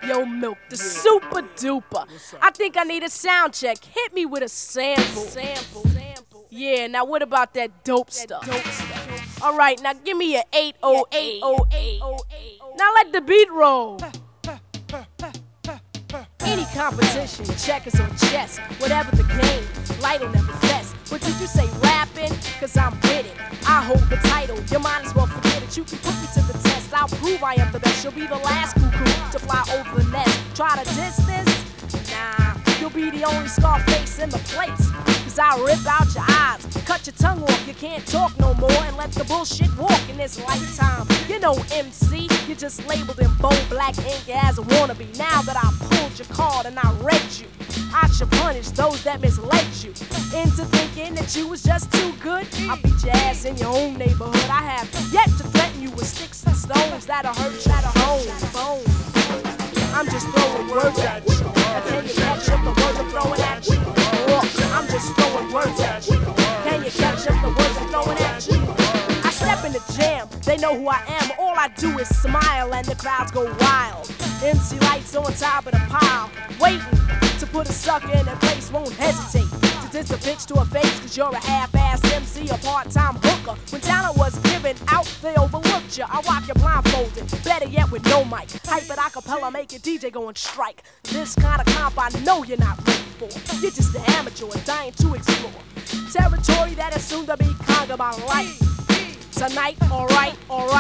Yo, Milk, the super duper. I think I need a sound check. Hit me with a sample. Yeah, now what about that dope stuff? Alright, now give me a 808080. Now let the beat roll. Any competition, checkers or chess, whatever the game, light'll never fess. But did you say rapping? Cause I'm with it. I hold the title, you might as well forget it. You can put me to the test, I'll prove I am the best. You'll be the last cuckoo to fly over the nest. Try to diss this? Nah, you'll be the only scar face in the place. Cause I'll rip out your eyes, cut your tongue off, you can't talk no more, and let the bullshit walk in this lifetime. You know MC, you just labeled in bold black ink as a wannabe. Now that I pulled your card and I read you, I should punish those that misled you into thinking that you was just too good. I beat your ass in your own neighborhood. I have yet to threaten you with sticks and stones that'll hurt you to bone. I'm just throwing words at you. Now can you catch up the words I'm throwing at you? I'm just throwing words at you. Can you catch up the words I'm throwing at you? I step in the jam, they know who I am. All I do is smile and the crowds go wild. MC Lights on top of the pile, waiting to put a sucker in their place, won't hesitate to diss a bitch to her face. Cause you're a half-ass MC, a part-time hooker. When talent was given out, they overlooked you. I rock you blindfolded, better yet with no mic. Hype it acapella, make a DJ go and strike. This kind of comp I know you're not ready for. You're just an amateur dying to explore territory that is soon to be conquered by light. Tonight, alright.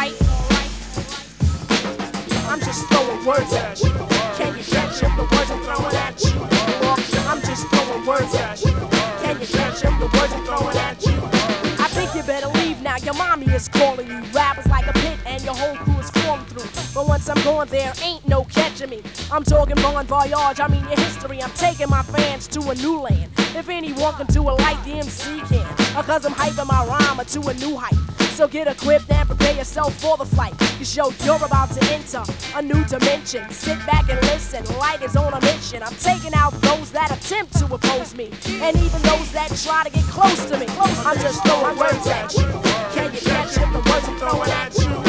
I'm just throwing words at you. Can you catch up the words I'm throwing at you? I'm just throwing words at you. Can you catch up the words I'm throwing at you? I think you better leave now, your mommy is calling you. Rappers like a pit and your whole crew is formed through. But once I'm going there ain't no catching me. I'm talking bon voyage, I mean your history. I'm taking my fans to a new land. If anyone can do it like the MC can, or cause I'm hyping my rhyme to a new height. So get equipped and prepare yourself for the flight. Cause yo, you're about to enter a new dimension. Sit back and listen, light is on a mission. I'm taking out those that attempt to oppose me, and even those that try to get close to me. I'm just throwing words at you. Can you catch up the words I'm throwing at you?